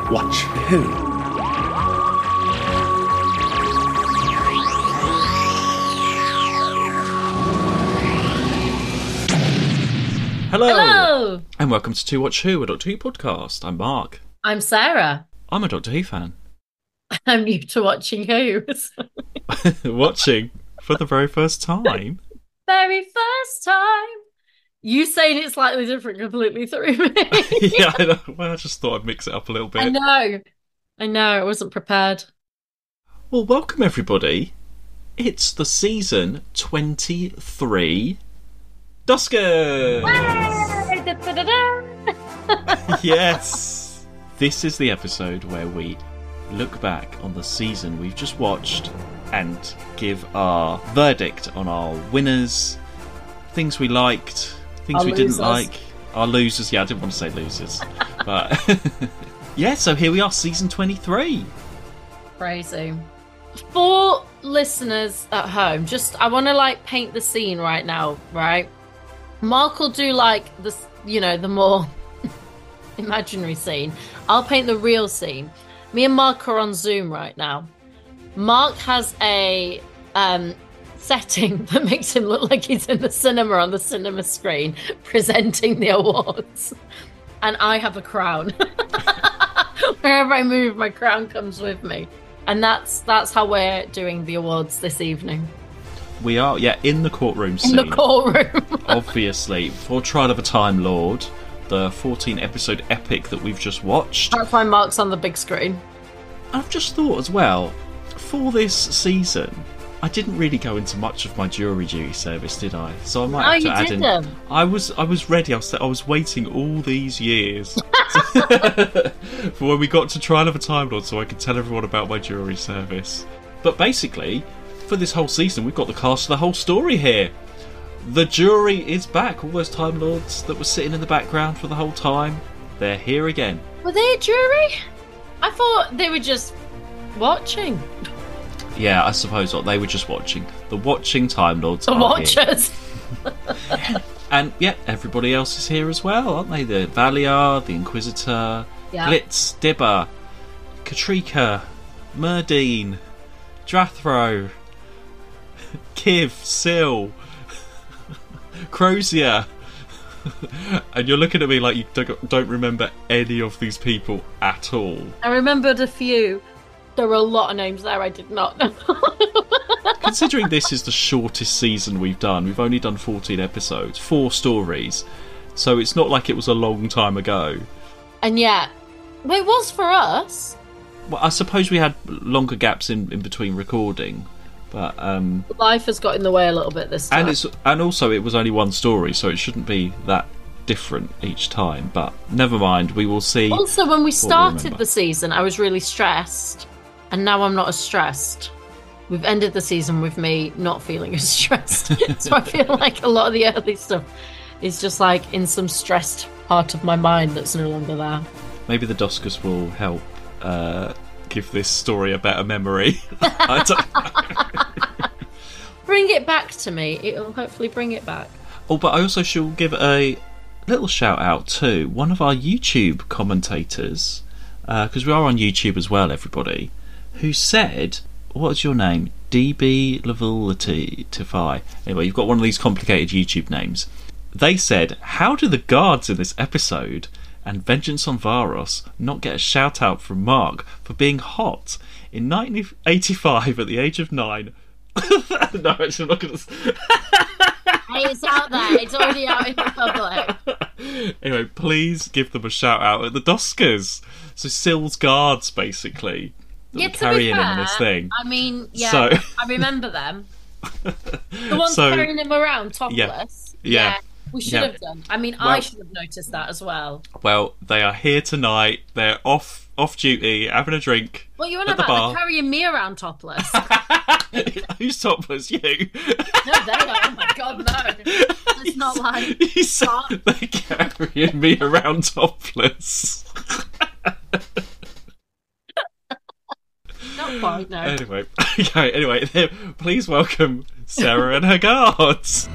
Watch Who? Hello! And welcome to Watch Who, a Doctor Who podcast. I'm Mark. I'm Sarah. I'm a Doctor Who fan. I'm new to watching Who. Watching for the very first time. Very first time. You saying it slightly different completely threw me. Yeah, I know. Well, I just thought I'd mix it up a little bit. I know. I wasn't prepared. Well, welcome everybody. It's the season 23 Duskers! Yes! This is the episode where we look back on the season we've just watched and give our verdict on our winners, things we liked, things Our we losers. didn't like, our losers. Yeah, I didn't want to say losers. But yeah, so here we are, season 23. Crazy. For listeners at home, I want to paint the scene right now, right? Mark will do this, the more imaginary scene. I'll paint the real scene. Me and Mark are on Zoom right now. Mark has a setting that makes him look like he's in the cinema on the cinema screen presenting the awards. And I have a crown. Wherever I move, my crown comes with me. And that's how we're doing the awards this evening. We are, in the courtroom scene. In the courtroom. Obviously, for Trial of a Time Lord, the 14-episode epic that we've just watched. That's why Mark's on the big screen. I've just thought as well, for this season, I didn't really go into much of my jury duty service, did I? So I might have to add in. I was ready. I was waiting all these years for when we got to Trial of a Time Lord, so I could tell everyone about my jury service. But basically, for this whole season, we've got the cast of the whole story here. The jury is back. All those Time Lords that were sitting in the background for the whole time, they're here again. Were they a jury? I thought they were just watching. Yeah, I suppose not. They were just watching. The watching Time Lords The are watchers. here. And yeah, everybody else is here as well, aren't they? The Valiar, the Inquisitor, Yeah. Blitz, Dibber, Katrika, Murdine, Drathro, Kiv, Syl, Crozier. And you're looking at me like you don't remember any of these people at all. I remembered a few. There were a lot of names there I did not know. Considering this is the shortest season we've done, we've only done 14 episodes, 4 stories, so it's not like it was a long time ago. And yet, well, it was for us. Well, I suppose we had longer gaps in between recording, but Life has got in the way a little bit this time. and also it was only one story, so it shouldn't be that different each time. But never mind, we will see. Also, when we started remember. the season, I was really stressed, and now I'm not as stressed. We've ended the season with me not feeling as stressed, so I feel like a lot of the early stuff is just in some stressed part of my mind that's no longer there. Maybe the Duskers will help give this story a better memory. I don't... Bring it back to me. It'll hopefully bring it back. Oh, but I also shall give a little shout out to one of our YouTube commentators, because we are on YouTube as well, who said, what's your name? DB Levillatify. Anyway, you've got one of these complicated YouTube names. They said, how do the guards in this episode and Vengeance on Varos not get a shout out from Mark for being hot in 1985 at the age of 9? No, actually, I'm not going to. Hey, it's out there. It's already out in the public. Anyway, please give them a shout out at the Duskers. So Syl's guards, basically, that Yeah, were to be carrying him in fair, this thing. I mean, yeah, So- I remember them. The ones So- carrying him around topless. Yeah. We should Yeah. have done. I mean, Well- I should have noticed that as well. Well, they are here tonight. They're off duty, having a drink. What you on at the about? bar. They're carrying me around topless. Who's topless? You. No, they don't. Oh my god, no. It's not like. He said they're carrying me around topless. Not quite, no. Anyway, please welcome Sarah and her guards.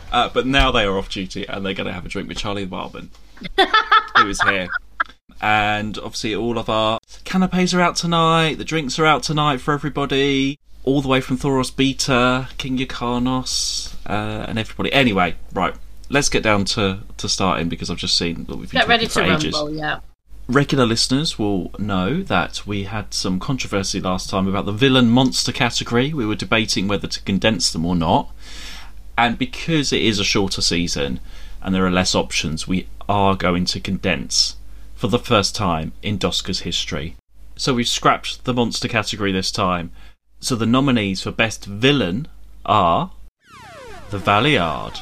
But now they are off duty and they're going to have a drink with Charlie the Barman, who is here. And obviously all of our canapes are out tonight, the drinks are out tonight for everybody, all the way from Thoros Beta, King Yrcanos, and everybody. Anyway, right, let's get down to starting, because I've just seen that we've been talking for ages. Rumble, yeah. Regular listeners will know that we had some controversy last time about the villain monster category. We were debating whether to condense them or not. And because it is a shorter season and there are less options, we are going to condense for the first time in Doska's history. So we've scrapped the monster category this time. So the nominees for Best Villain are the Valeyard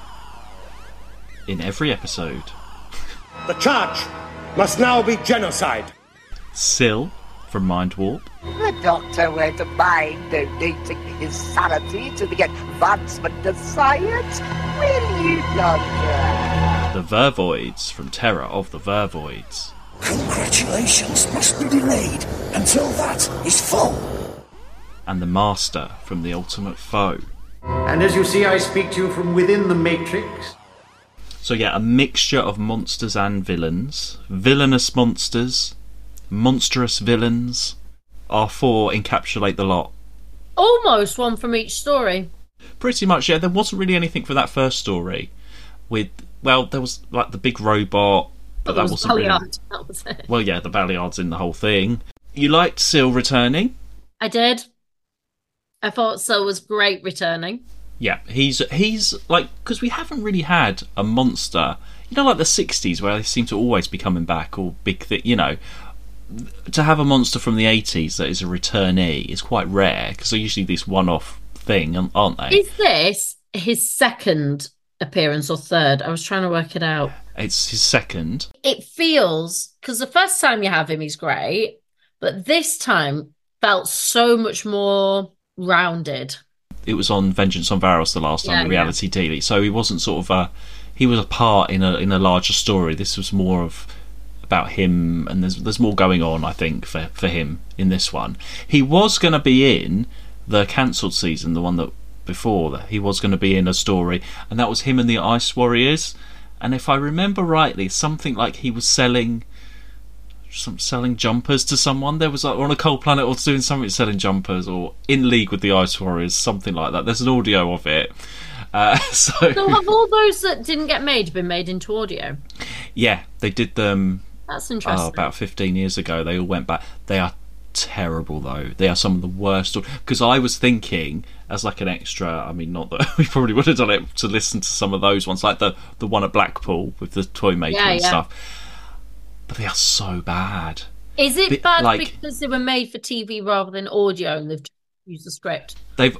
in every episode. The charge must now be genocide. Syl from Mind Warp. The Doctor won't mind donating his sanity to the advancement of science, will you, Doctor? The Vervoids from Terror of the Vervoids. Congratulations must be delayed until that is full. And the Master from The Ultimate Foe. And as you see, I speak to you from within the Matrix. So yeah, a mixture of monsters and villains. Villainous monsters, monstrous villains. Our four encapsulate the lot. Almost one from each story. Pretty much, yeah. There wasn't really anything for that first story. Well, there was like the big robot, but that wasn't really... That was it. Well, yeah, the Valeyard's in the whole thing. You liked Syl returning? I did. I thought Syl was great returning. Yeah, he's like, because we haven't really had a monster, you know, like the 60s where they seem to always be coming back, or big thing, you know. To have a monster from the 80s that is a returnee is quite rare, because they're usually this one-off thing, aren't they? Is this his second appearance or third? I was trying to work it out. It's his second. It feels, because the first time you have him, he's great, but this time felt so much more rounded. It was on Vengeance on Varos the last time, the reality TV. So he wasn't sort of he was a part in a larger story. This was more of about him, and there's more going on, I think, for him in this one. He was going to be in the cancelled season, the one that before that he was going to be in a story, and that was him and the Ice Warriors. And if I remember rightly, something like he was selling jumpers to someone. There was like on a cold planet or doing something selling jumpers, or in league with the Ice Warriors, something like that. There's an audio of it. So have all those that didn't get made been made into audio? Yeah, they did them. That's interesting. About 15 years ago. They all went back. They are terrible though. They are some of the worst. Because I was thinking, as like an extra, I mean, not that we probably would have done it to listen to some of those ones, like the one at Blackpool with the toy maker and stuff. But they are so bad. Is it bad because they were made for TV rather than audio, and they've used the script? They've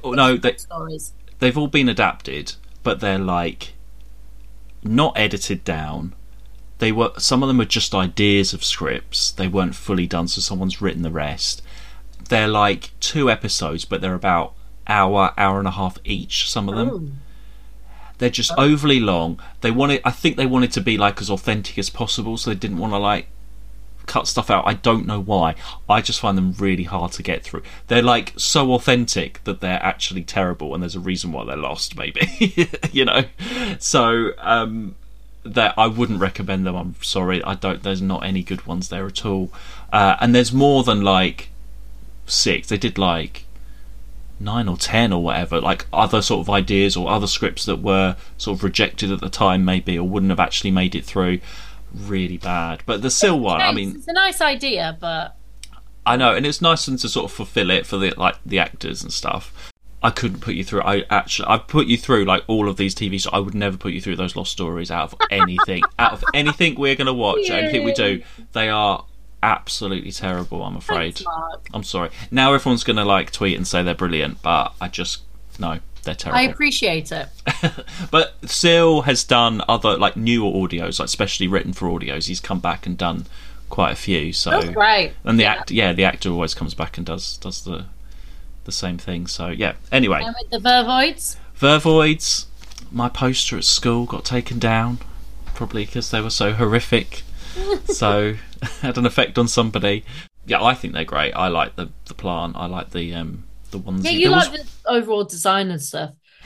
all been adapted, but they're like not edited down. Some of them are just ideas of scripts. They weren't fully done, so someone's written the rest. They're like 2 episodes, but they're about hour and a half each. Some of them. They're just overly long. I think they wanted to be like as authentic as possible, so they didn't want to like cut stuff out. I don't know why. I just find them really hard to get through. They're like so authentic that they're actually terrible, and there's a reason why they're lost, maybe. You know. So that I wouldn't recommend them. I'm sorry. There's not any good ones there at all. And there's more than like 6. They did like 9 or 10 or whatever, like other sort of ideas or other scripts that were sort of rejected at the time, maybe, or wouldn't have actually made it through. Really bad. But the Syl one, I mean, it's a nice idea, but I know, and it's nice to sort of fulfill it for the actors and stuff. I couldn't put you through. I've put you through like all of these TV shows. I would never put you through those Lost Stories out of anything. Out of anything we're going to watch, anything we do, they are absolutely terrible, I'm afraid. Thanks, Mark. I'm sorry. Now everyone's going to like tweet and say they're brilliant, but no, they're terrible. I appreciate it. But Syl has done other like newer audios, like specially written for audios. He's come back and done quite a few. So that's great. And the actor always comes back and does the same thing. So yeah. Anyway, and with the Vervoids, my poster at school got taken down, probably because they were so horrific. So had an effect on somebody. Yeah, I think they're great. I like the plant. I like the ones. Yeah, you like the overall design and stuff.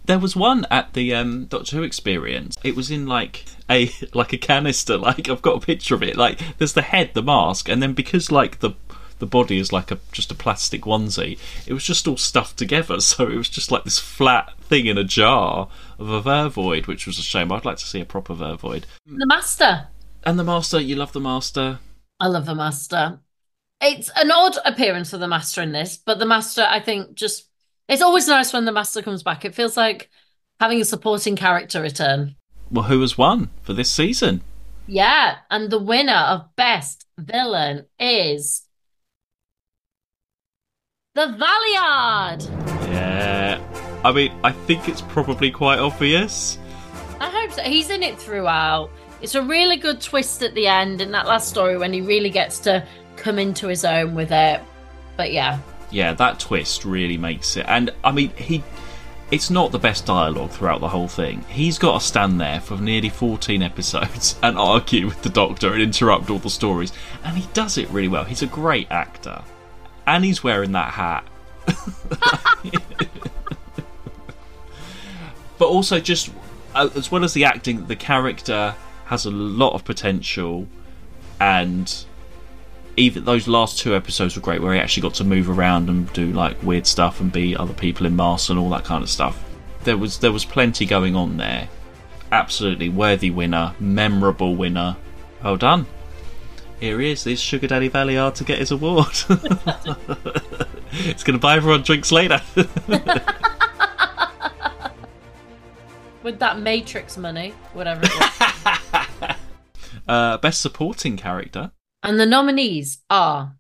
There was one at the Doctor Who experience. It was in like a canister. Like I've got a picture of it. Like there's the head, the mask, and then because like the body is like just a plastic onesie, it was just all stuffed together. So it was just like this flat thing in a jar of a Vervoid, which was a shame. I'd like to see a proper Vervoid. The Master. And the Master, you love the Master. I love the Master. It's an odd appearance for the Master in this, but the Master, I think, just... It's always nice when the Master comes back. It feels like having a supporting character return. Well, who has won for this season? Yeah, and the winner of Best Villain is... the Valiard! Yeah. I mean, I think it's probably quite obvious. I hope so. He's in it throughout. It's a really good twist at the end in that last story when he really gets to come into his own with it. But yeah. Yeah, that twist really makes it. And, I mean, it's not the best dialogue throughout the whole thing. He's got to stand there for nearly 14 episodes and argue with the Doctor and interrupt all the stories. And he does it really well. He's a great actor. And he's wearing that hat. But also, just as well as the acting, the character has a lot of potential, and even those last 2 episodes were great, where he actually got to move around and do like weird stuff and be other people in masks and all that kind of stuff. There was plenty going on there. Absolutely worthy winner, memorable winner. Well done. Here he is, Sugar Daddy Valiard to get his award. It's going to buy everyone drinks later. With that Matrix money, whatever it was. Best supporting character. And the nominees are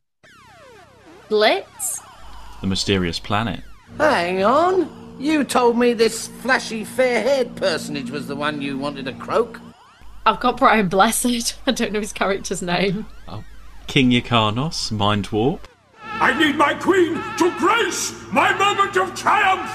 Glitz, The Mysterious Planet. Hang on. You told me this flashy, fair-haired personage was the one you wanted to croak. I've got Brian Blessed. I don't know his character's name. Oh. King Yrcanos, Mind Warp. I need my queen to grace my moment of triumph,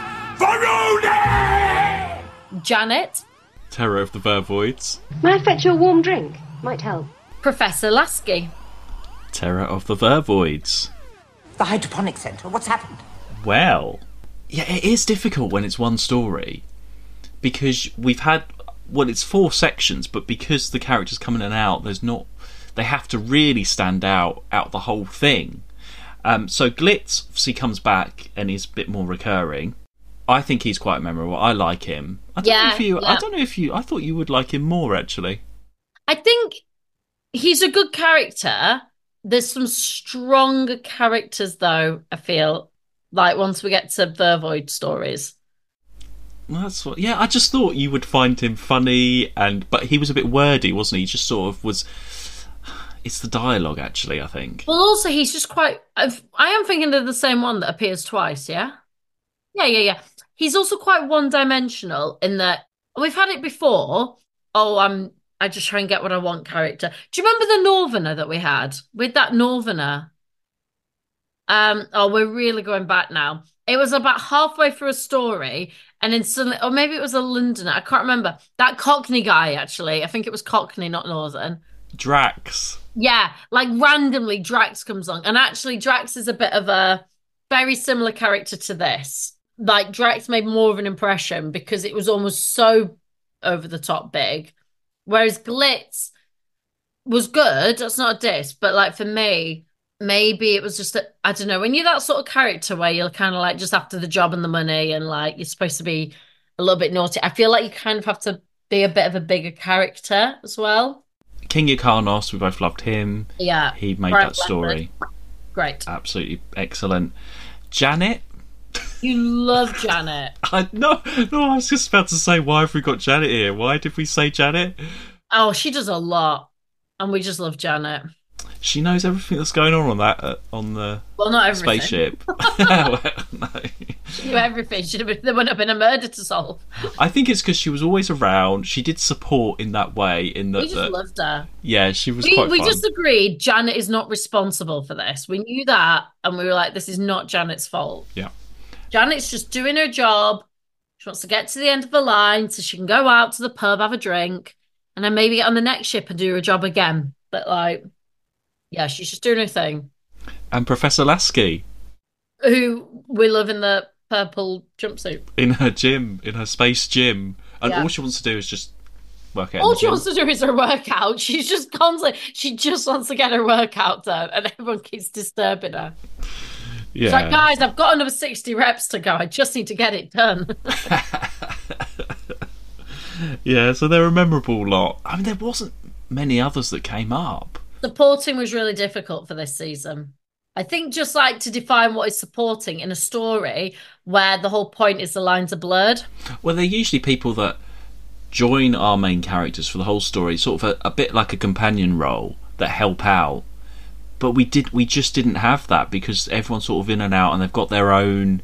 Varuni! Janet, Terror of the Vervoids. May I fetch you a warm drink? Might help. Professor Lasky, Terror of the Vervoids. The hydroponic centre, what's happened? Well, yeah, it is difficult when it's one story, because we've had, well, it's 4 sections, but because the characters come in and out, they have to really stand out the whole thing. So Glitz obviously comes back and is a bit more recurring. I think he's quite memorable. I like him. I don't know if you. I thought you would like him more, actually. I think he's a good character. There's some stronger characters, though, I feel, like once we get to Vervoid stories. Well, that's what. Yeah, I just thought you would find him funny, but he was a bit wordy, wasn't he? He just sort of was. It's the dialogue, actually, I think. Well, also, he's just quite... I am thinking of the same one that appears twice, yeah? Yeah. He's also quite one-dimensional in that... We've had it before. I just try and get what I want character. Do you remember the Northerner that we had? With that Northerner? We're really going back now. It was about halfway through a story, and then suddenly... Or maybe it was a Londoner. I can't remember. That Cockney guy, actually. I think it was Cockney, not Northern. Drax. Yeah, like randomly Drax comes on. And actually Drax is a bit of a very similar character to this. Like Drax made more of an impression because it was almost so over the top big. Whereas Glitz was good, that's not a diss, but like for me, maybe it was just I don't know, when you're that sort of character where you're kind of like just after the job and the money and like you're supposed to be a little bit naughty, I feel like you kind of have to be a bit of a bigger character as well. King Yrcanos, we both loved him. Yeah. He made Brian that story. Great. Absolutely excellent. Janet? You love Janet. No, I was just about to say, why have we got Janet here? Why did we say Janet? Oh, she does a lot. And we just love Janet. She knows everything that's going on that on the not everything. Spaceship. No. She knew everything. There wouldn't have been a murder to solve. I think it's because she was always around. She did support in that way. We just loved her. Yeah, she was quite fun. We just agreed Janet is not responsible for this. We knew that, and we were like, this is not Janet's fault. Yeah. Janet's just doing her job. She wants to get to the end of the line so she can go out to the pub, have a drink, and then maybe get on the next ship and do her job again. But like... yeah, she's just doing her thing. And Professor Lasky. Who we love in the purple jumpsuit. In her gym, in her space gym. And Yeah. all she wants to do is just work out. All she wants to do is her workout. She's just constantly, she just wants to get her workout done, and everyone keeps disturbing her. Yeah. It's like, guys, I've got another 60 reps to go. I just need to get it done. Yeah, so they're a memorable lot. I mean, there wasn't many others that came up. Supporting was really difficult for this season. I think just like to define what is supporting in a story where the whole point is the lines are blurred. Well, they're usually people that join our main characters for the whole story, sort of a bit like a companion role that help out. But we just didn't have that because everyone's sort of in and out and they've got their own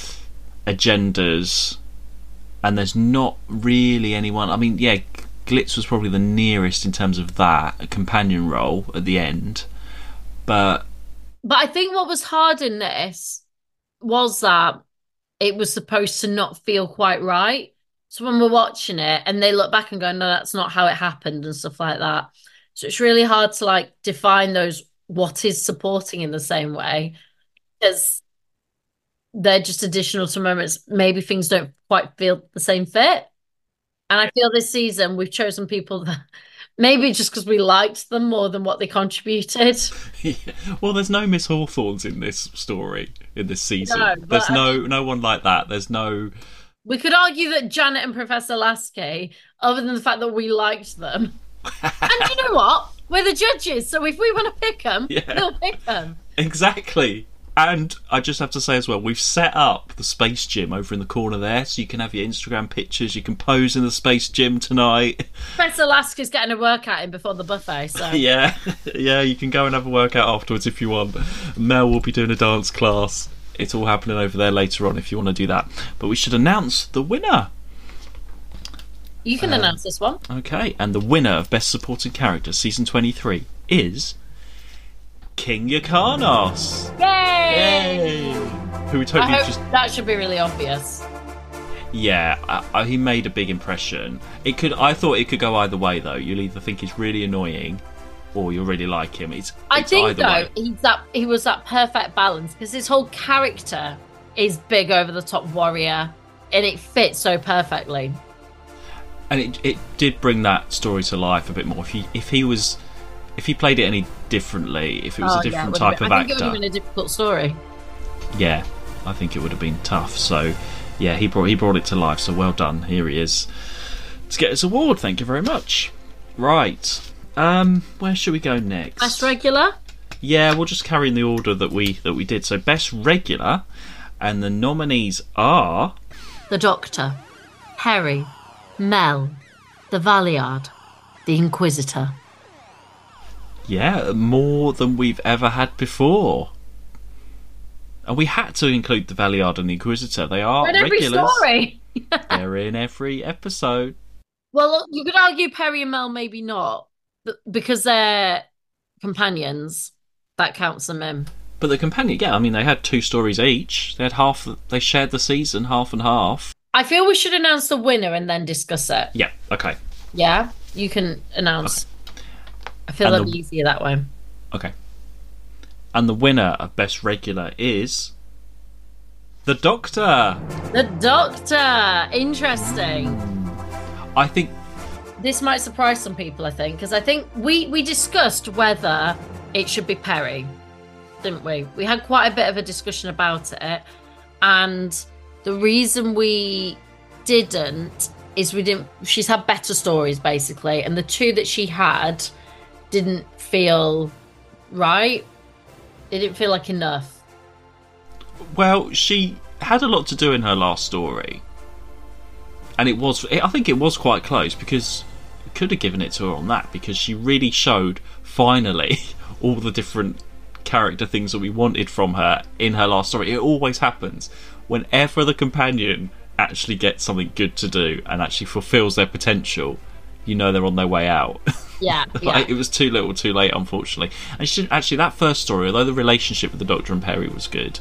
agendas. And there's not really anyone. I mean, yeah, Glitz was probably the nearest in terms of that, a companion role at the end. But I think what was hard in this was that it was supposed to not feel quite right. So when we're watching it and they look back and go, no, that's not how it happened and stuff like that. So it's really hard to like define those, what is supporting in the same way, because they're just additional to moments. Maybe things don't quite feel the same fit. And I feel this season we've chosen people that maybe just because we liked them more than what they contributed. yeah. Well, there's no Miss Hawthorns in this story, in this season. No, there's but no one like that. There's no. We could argue that Janet and Professor Lasky, other than the fact that we liked them. And you know what? We're the judges, so if we want to pick them, Yeah. we'll pick them. Exactly. And I just have to say as well, we've set up the space gym over in the corner there, so you can have your Instagram pictures, you can pose in the space gym tonight. Professor Lasky's getting a workout in before the buffet, so... Yeah, you can go and have a workout afterwards if you want. Mel will be doing a dance class. It's all happening over there later on if you want to do that. But we should announce the winner. You can announce this one. Okay, and the winner of Best Supporting Character Season 23 is King Yakanos. Yay! Who we I totally hope just... that should be really obvious. Yeah, he made a big impression. I thought it could go either way, though. You'll either think he's really annoying or you'll really like him. I think, either though, way. he was that perfect balance, because his whole character is big, over-the-top warrior, and it fits so perfectly. And it did bring that story to life a bit more. If he played it any differently, if it was a different type of actor, I think it would actor, have been a difficult story. yeah, I think it would have been tough. So, yeah, he brought it to life. So well done. Here he is to get his award. Thank you very much. Right, where should we go next? Best regular? Yeah, we'll just carry in the order that we did. So best regular, and the nominees are The Doctor, Perry, Mel, the Valeyard, the Inquisitor. Yeah, more than we've ever had before. And we had to include the Valeyard and the Inquisitor. They are In every regulars. story. They're in every episode. Well, you could argue Perry and Mel maybe not, because they're companions. That counts them in. But the companion, yeah, I mean, they had 2 stories each. They had they shared the season, half and half. I feel we should announce the winner and then discuss it. Yeah, okay. Yeah? You can announce. Okay. I feel And that'd be easier that way. Okay. And the winner of Best Regular is The Doctor. The Doctor! Interesting. I think... This might surprise some people, I think, because I think we discussed whether it should be Perry, didn't we? We had quite a bit of a discussion about it, and the reason we didn't is she's had better stories, basically, and the 2 that she had didn't feel right. It didn't feel like enough. Well, she had a lot to do in her last story. And I think it was quite close, because I could have given it to her on that, because she really showed, finally, all the different character things that we wanted from her in her last story. It always happens. Whenever the companion actually gets something good to do and actually fulfills their potential, you know they're on their way out. Yeah, It was too little too late, unfortunately. And actually, that first story, although the relationship with the Doctor and Perry was good,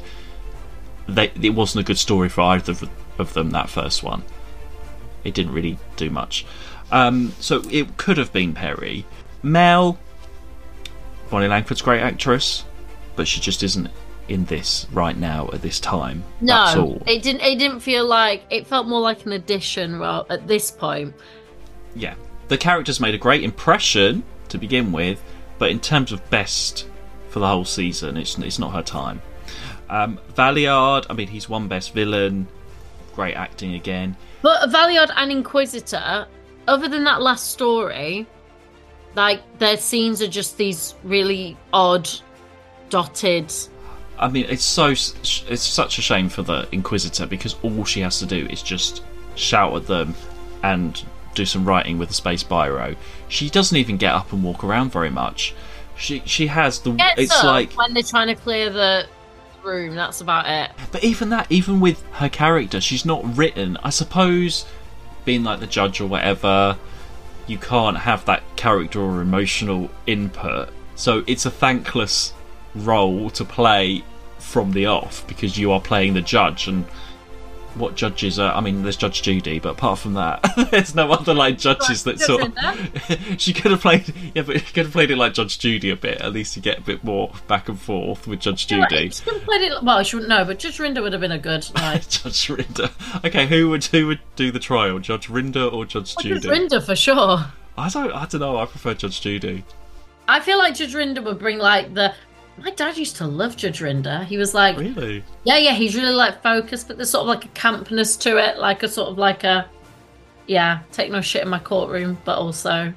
it wasn't a good story for either of them, that first one. It didn't really do much. So it could have been Perry. Mel, Bonnie Langford's a great actress, but she just isn't in this right now at this time. No, That's all. it didn't. It didn't feel like it felt more like an addition at this point. Yeah, the characters made a great impression to begin with, but in terms of best for the whole season, it's not her time. Valeyard, I mean, he's won best villain. Great acting again. But Valeyard and Inquisitor, other than that last story, like their scenes are just these really odd, dotted. I mean, it's such a shame for the Inquisitor because all she has to do is just shout at them and do some writing with a space biro. She doesn't even get up and walk around very much. She has the. It's like when they're trying to clear the room. That's about it. But even with her character, she's not written. I suppose, being like the judge or whatever, you can't have that character or emotional input. So it's a thankless role to play from the off because you are playing the judge. And what judges are? I mean, there's Judge Judy, but apart from that, there's no other like judges that sort of. She could have played, yeah, but she could have played it like Judge Judy a bit. At least you get a bit more back and forth with Judge Judy. She could have played it. Well, she wouldn't know, but Judge Rinder would have been a good. Like... Judge Rinder. Okay, who would do the trial? Judge Rinder or Judge Judy? Judge Rinder for sure. I don't know. I prefer Judge Judy. I feel like Judge Rinder would bring like the. My dad used to love Judge Rinder. He was like, really? Yeah, he's really like focused, but there's sort of like a campness to it, like a sort of like a, yeah, take no shit in my courtroom, but also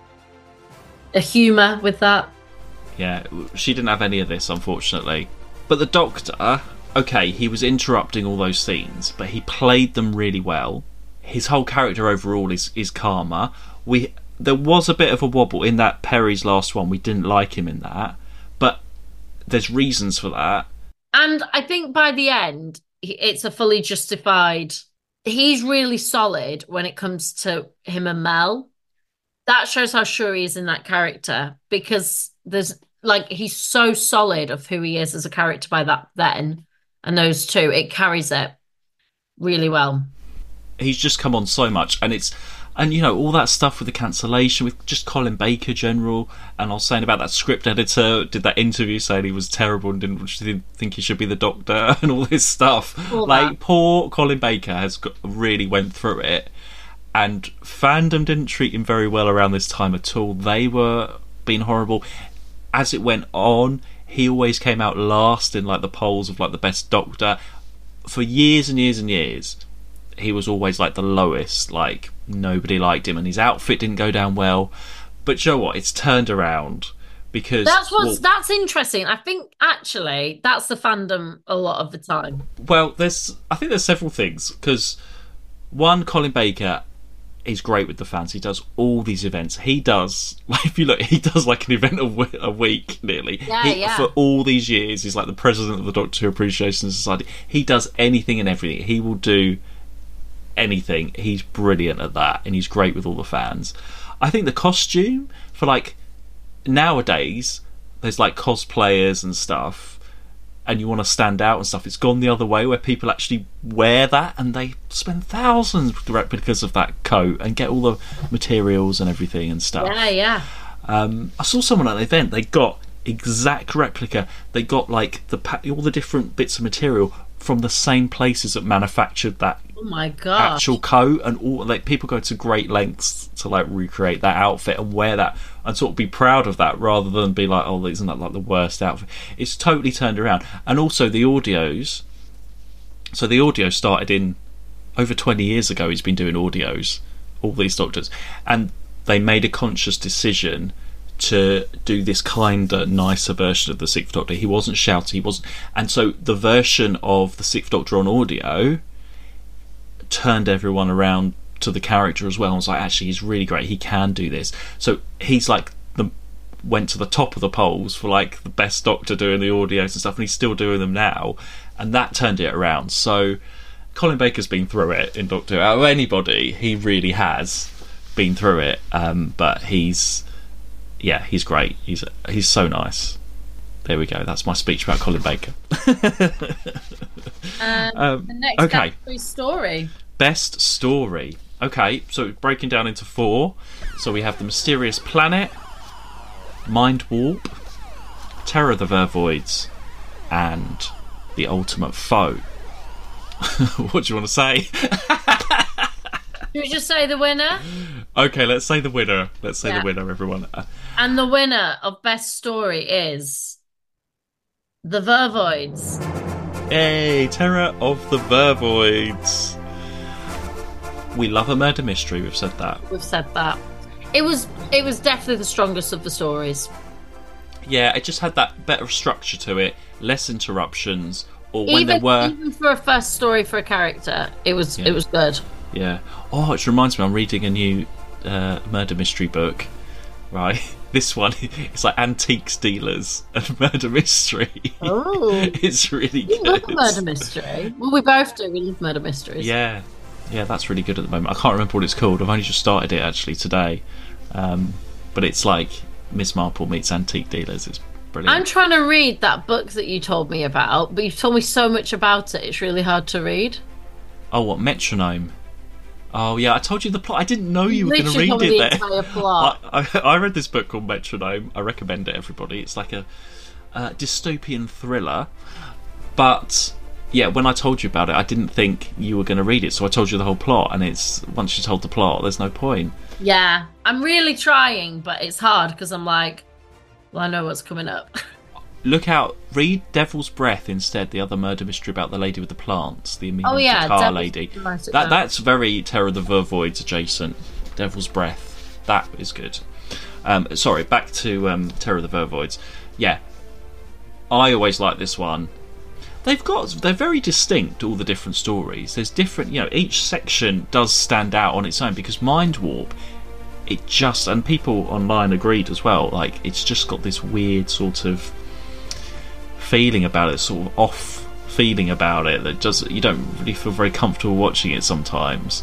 a humour with that. Yeah, she didn't have any of this, unfortunately. But the Doctor, okay, he was interrupting all those scenes, but he played them really well. His whole character overall is calmer. There was a bit of a wobble in that Perry's last one. We didn't like him in that, but there's reasons for that. And I think by the end, it's a fully justified. He's really solid when it comes to him and Mel. That shows how sure he is in that character because there's like he's so solid of who he is as a character by that then, and those two, it carries it really well. He's just come on so much, and you know, all that stuff with the cancellation with just Colin Baker general, and I was saying about that script editor did that interview saying he was terrible and didn't think he should be the Doctor and all this stuff. Poor Colin Baker really went through it, and fandom didn't treat him very well around this time at all. They were being horrible. As it went on, he always came out last in like the polls of like the best Doctor. For years and years and years, he was always like the lowest, like nobody liked him and his outfit didn't go down well. But you know what, it's turned around because that's interesting. I think actually that's the fandom a lot of the time. Well, I think there's several things, because one, Colin Baker is great with the fans. He does all these events. He does, like, if you look, he does like an event a week nearly. For all these years, he's like the president of the Doctor Who Appreciation Society. He does anything and everything. He will do anything. He's brilliant at that, and he's great with all the fans. I think the costume for like nowadays, there's like cosplayers and stuff, and you want to stand out and stuff. It's gone the other way where people actually wear that and they spend thousands because of that coat and get all the materials and everything and stuff. I saw someone at an event, they got exact replica. They got like all the different bits of material from the same places that manufactured that actual coat, and all like people go to great lengths to like recreate that outfit and wear that and sort of be proud of that rather than be like, oh, isn't that like the worst outfit. It's totally turned around. And also the audios, so the audio started in over 20 years ago. He's been doing audios, all these Doctors, and they made a conscious decision to do this kinder, nicer version of the Sixth Doctor. He wasn't shouty, and so the version of the Sixth Doctor on audio turned everyone around to the character as well, and was like, actually, he's really great, he can do this. So he's like went to the top of the polls for like the best Doctor doing the audios and stuff, and he's still doing them now, and that turned it around. So Colin Baker's been through it in Doctor Who. Out of anybody, he really has been through it, but he's great. He's so nice. There we go. That's my speech about Colin Baker. The next category, story. Best story. Okay, so breaking down into 4. So we have The Mysterious Planet, Mind Warp, Terror of the Vervoids, and the ultimate foe. What do you want to say? Should we just say the winner? Okay, let's say the winner. Let's say the winner, everyone. And the winner of Best Story is The Vervoids. Yay, Terror of the Vervoids. We love a murder mystery, we've said that. We've said that. It was definitely the strongest of the stories. Yeah, it just had that better structure to it, less interruptions, or when there were... Even for a first story for a character, it was good. Yeah. Oh, it reminds me, I'm reading a new murder mystery book, right? This one, it's like antiques dealers and murder mystery. Oh. It's really good. You love a murder mystery. Well, we both do. We love murder mysteries. Yeah. Yeah, that's really good at the moment. I can't remember what it's called. I've only just started it, actually, today. But it's like Miss Marple meets antique dealers. It's brilliant. I'm trying to read that book that you told me about, but you've told me so much about it, it's really hard to read. Oh, what, Metronome? Oh, yeah, I told you the plot. I didn't know you were going to read it the there. Entire plot. I read this book called Metronome. I recommend it, everybody. It's like a dystopian thriller. But, yeah, when I told you about it, I didn't think you were going to read it, so I told you the whole plot, and it's once you told the plot, there's no point. Yeah, I'm really trying, but it's hard because I'm like, well, I know what's coming up. Look out, read Devil's Breath instead, the other murder mystery about the lady with the plants, the Amelia guitar lady. That's very Terror of the Vervoids adjacent. Devil's Breath. That is good. Sorry, back to Terror of the Vervoids. Yeah. I always like this one. They're very distinct, all the different stories. There's different, each section does stand out on its own, because Mind Warp, and people online agreed as well, like, it's just got this weird sort of feeling about it, sort of off feeling about it, that you don't really feel very comfortable watching it sometimes.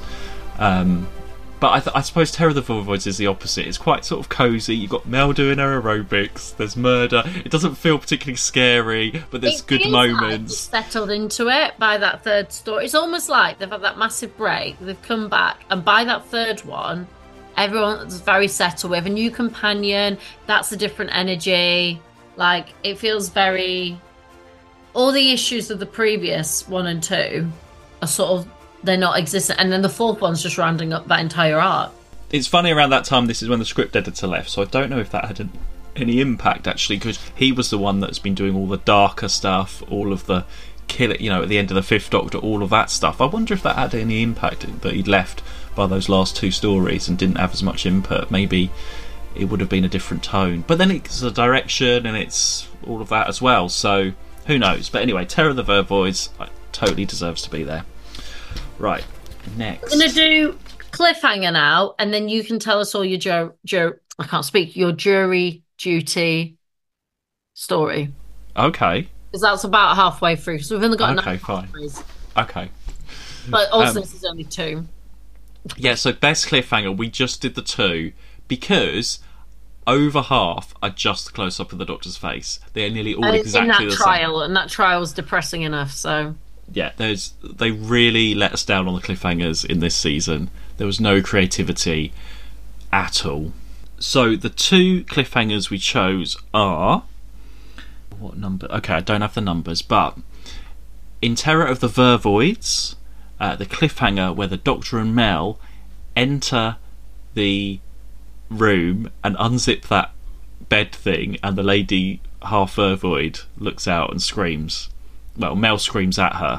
But I suppose Terror of the Vervoids is the opposite. It's quite sort of cosy. You've got Mel doing her aerobics. There's murder. It doesn't feel particularly scary, but there's good moments. Like settled into it by that third story. It's almost like they've had that massive break. They've come back, and by that third one, everyone's very settled. We have a new companion. That's a different energy. Like, it feels very... All the issues of the previous 1 and 2 are sort of... They're not existent. And then the fourth one's just rounding up that entire arc. It's funny, around that time, this is when the script editor left, so I don't know if that had any impact, actually, because he was the one that's been doing all the darker stuff, all of the kill it, at the end of the Fifth Doctor, all of that stuff. I wonder if that had any impact, that he'd left by those last 2 stories and didn't have as much input. Maybe it would have been a different tone. But then it's the direction and it's all of that as well, so who knows. But anyway, Terror of the Vervoids totally deserves to be there. Right, next. We're going to do cliffhanger now, and then you can tell us all your I can't speak, your jury duty story. Okay. Because that's about halfway through, so we've only got okay, fine. Okay. But also this is only 2. Yeah, so best cliffhanger, we just did the 2, because over half are just the close-up of the Doctor's face. They're nearly all exactly the same. Trial, and that trial was depressing enough, so... Yeah, they really let us down on the cliffhangers in this season. There was no creativity at all. So the 2 cliffhangers we chose are... What number? Okay, I don't have the numbers, but in Terror of the Vervoids, the cliffhanger where the Doctor and Mel enter the room and unzip that bed thing, and the lady, half Vervoid, looks out and screams. Well, Mel screams at her.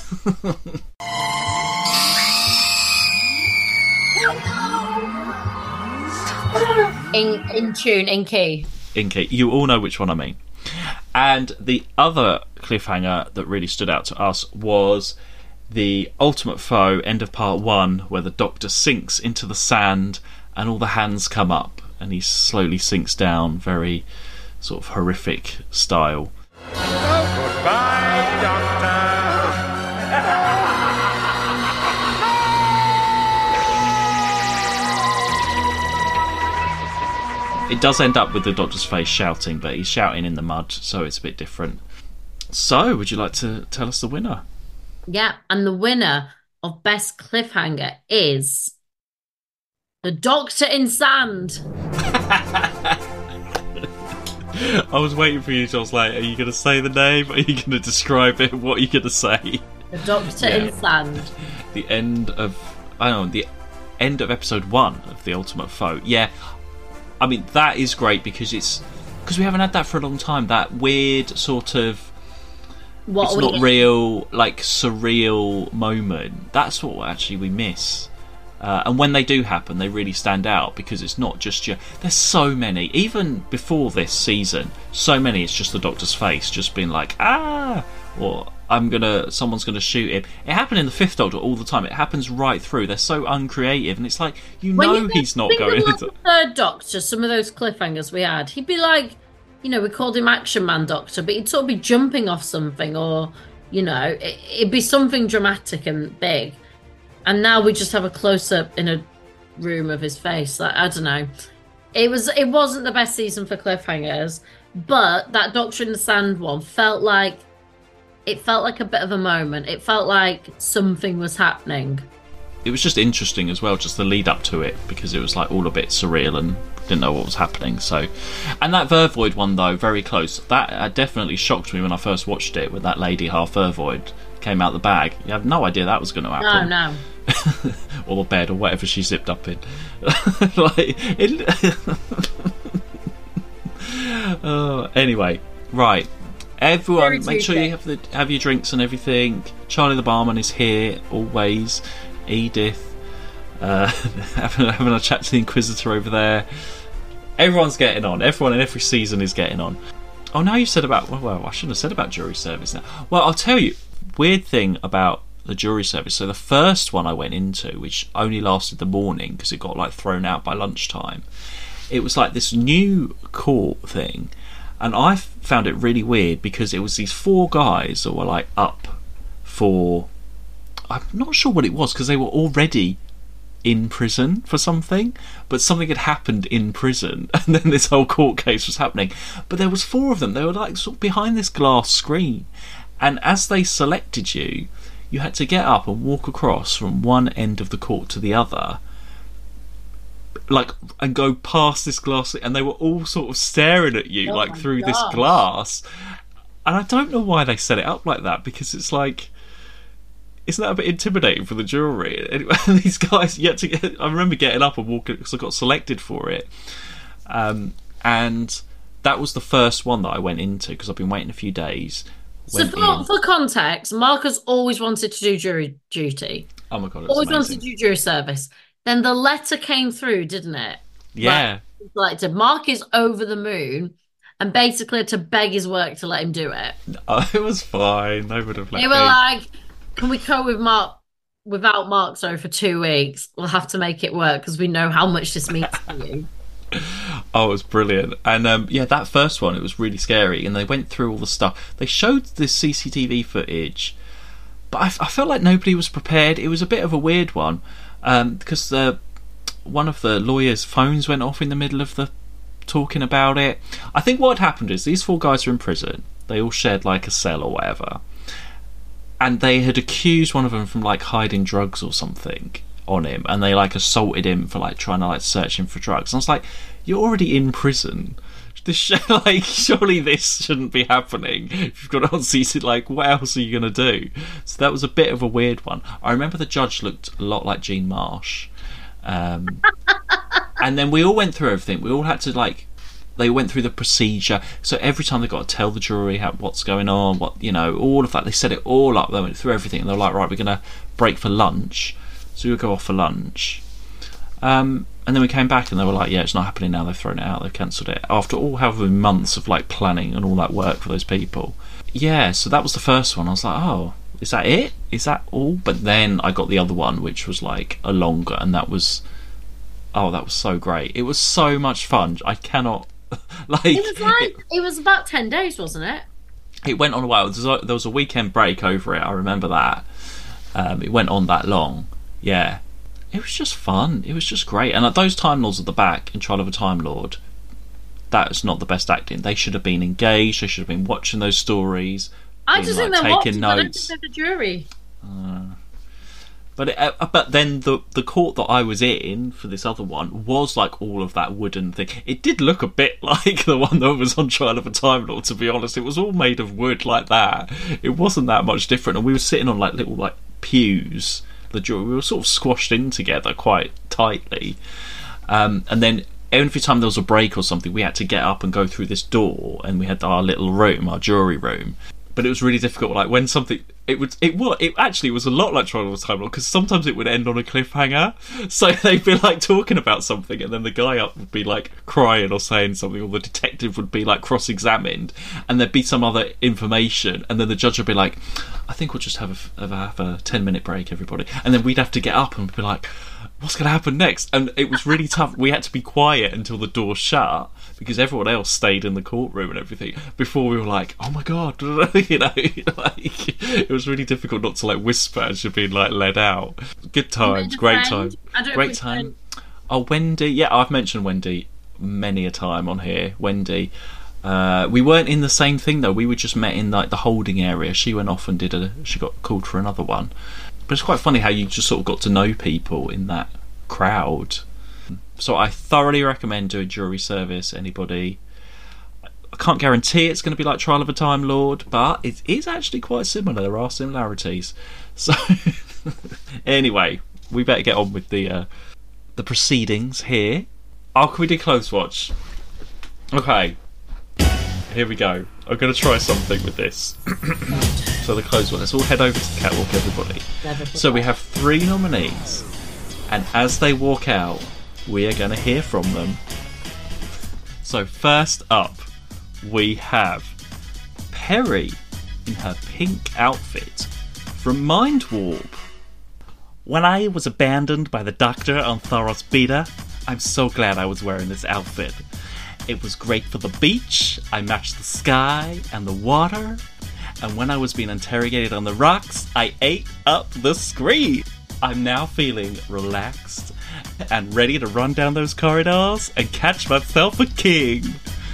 in tune, in key. In key. You all know which one I mean. And the other cliffhanger that really stood out to us was the ultimate foe, end of part 1, where the Doctor sinks into the sand and all the hands come up and he slowly sinks down, very sort of horrific style. Goodbye, Doctor. It does end up with the Doctor's face shouting, but he's shouting in the mud, so it's a bit different. So, would you like to tell us the winner? Yeah, and the winner of Best Cliffhanger is... The Doctor in Sand. I was waiting for you. So I was like, "Are you going to say the name? Are you going to describe it? What are you going to say?" The Doctor in Sand. The end of the end of episode 1 of The Ultimate Foe. Yeah, I mean that is great because we haven't had that for a long time. That weird sort of it's not real, like surreal moment. That's what actually we miss. And when they do happen, they really stand out because it's not just there's so many, even before this season, so many. It's just the Doctor's face, just being like, or someone's gonna shoot him. It happened in the Fifth Doctor all the time. It happens right through. They're so uncreative, and it's like he's not going into the Third Doctor. Some of those cliffhangers we had, he'd be like, we called him Action Man Doctor, but he'd sort of be jumping off something, or it'd be something dramatic and big. And now we just have a close-up in a room of his face. Like, I don't know. It wasn't the best season for cliffhangers, but that Doctor in the Sand one felt like a bit of a moment. It felt like something was happening. It was just interesting as well, just the lead up to it, because it was like all a bit surreal and didn't know what was happening. So, and that Vervoid one though, very close. That definitely shocked me when I first watched it, with that lady half Vervoid came out the bag. You have no idea that was going to happen. No. Or the bed, or whatever she zipped up in. Anyway, right. Everyone, make sure you have your drinks and everything. Charlie the barman is here always. Edith, having a chat to the Inquisitor over there. Everyone's getting on. Everyone in every season is getting on. Oh, now you said about... Well, I shouldn't have said about jury service now. Well, I'll tell you, weird thing about the jury service. So the first one I went into, which only lasted the morning because it got like thrown out by lunchtime, it was like this new court thing, and I found it really weird because it was these 4 guys that were like up for... I'm not sure what it was because they were already in prison for something, but something had happened in prison, and then this whole court case was happening. But there was 4 of them. They were like sort of behind this glass screen, and as they selected you, you had to get up and walk across from one end of the court to the other, like, and go past this glass, and they were all sort of staring at you through this glass. And I don't know why they set it up like that, because it's like, isn't that a bit intimidating for the jury? Anyway, these guys I remember getting up and walking because I got selected for it, and that was the first one that I went into because I've been waiting a few days. So for context, Marcus always wanted to do jury duty. Oh my god, always wanted to do jury service. Then the letter came through, didn't it? Yeah. Like Mark is over the moon, and basically had to beg his work to let him do it. Oh, it was fine. They would have let me. They were like, "Can we go with Mark without Mark? Sorry, for 2 weeks. We'll have to make it work because we know how much this means to you." Oh, it was brilliant. And that first one, it was really scary, and they went through all the stuff. They showed this CCTV footage, but I felt like nobody was prepared. It was a bit of a weird one, because one of the lawyers' phones went off in the middle of the talking about it. I think what had happened is these 4 guys are in prison. They all shared like a cell or whatever, and they had accused one of them from like hiding drugs or something on him, and they like assaulted him for like trying to like search him for drugs. And I was like, you're already in prison. Surely this shouldn't be happening. If you've got it on CC, like, what else are you gonna do? So that was a bit of a weird one. I remember the judge looked a lot like Jean Marsh, and then we all went through everything. We all had to they went through the procedure. So every time they got to tell the jury what's going on, all of that. They set it all up. They went through everything, and they were like, right, we're gonna break for lunch. So we would go off for lunch, and then we came back and they were like, yeah, it's not happening now, they've thrown it out, they've cancelled it, after all however months of like planning and all that work for those people. Yeah, so that was the first one. I was like, oh, is that it? Is that all? But then I got the other one, which was like a longer, and that was so great. It was so much fun. I cannot it was about 10 days, wasn't it? It went on a while. There was a weekend break over it, I remember that. It went on that long. Yeah, it was just fun. It was just great. And those Time Lords at the back in Trial of a Time Lord, that's not the best acting. They should have been engaged. They should have been watching those stories. I just think they're taking watching. notes. I don't think they're the jury. But then the court that I was in for this other one was like all of that wooden thing. It did look a bit like the one that was on Trial of a Time Lord, to be honest. It was all made of wood like that. It wasn't that much different, and we were sitting on like little like pews. The jury, we were sort of squashed in together quite tightly, and then every time there was a break or something, we had to get up and go through this door, and we had our little room, our jury room. But it was really difficult. Like when something, it actually was a lot like Trial of a Time Lord, because sometimes it would end on a cliffhanger. So they'd be like talking about something, and then the guy up would be like crying or saying something, or the detective would be like cross-examined, and there'd be some other information, and then the judge would be like, "I think we'll just have a 10-minute break, everybody," and then we'd have to get up and be like, "What's going to happen next?" And it was really tough. We had to be quiet until the door shut, because everyone else stayed in the courtroom and everything, before we were like, "Oh my god," you know, like it was really difficult not to like whisper as you're being like led out. Good times, great time, great time. Oh, Wendy, yeah, I've mentioned Wendy many a time on here. Wendy, we weren't in the same thing though. We were just met in like the holding area. She went off and she got called for another one. But it's quite funny how you just sort of got to know people in that crowd. So I thoroughly recommend doing jury service. Anybody, I can't guarantee it's going to be like Trial of a Time Lord, but it is actually quite similar. There are similarities. So anyway, we better get on with the proceedings here. Oh, can we do close watch? Okay, here we go. I'm going to try something with this. So the close one. Let's all head over to the catwalk, everybody. So we have 3 nominees, and as they walk out, we are going to hear from them. So first up, we have Perry in her pink outfit from Mind Warp. When I was abandoned by the doctor on Thoros Beta, I'm so glad I was wearing this outfit. It was great for the beach, I matched the sky and the water, and when I was being interrogated on the rocks, I ate up the screen. I'm now feeling relaxed and ready to run down those corridors and catch myself a king.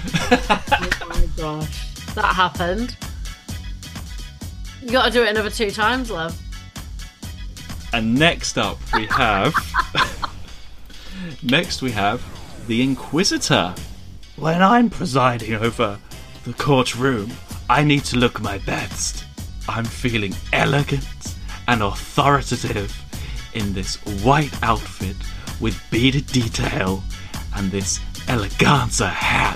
Oh my gosh, that happened. You gotta do it another 2 times, love. And next up we have the Inquisitor. When I'm presiding over the courtroom, I need to look my best. I'm feeling elegant and authoritative in this white outfit with beaded detail and this eleganza hat.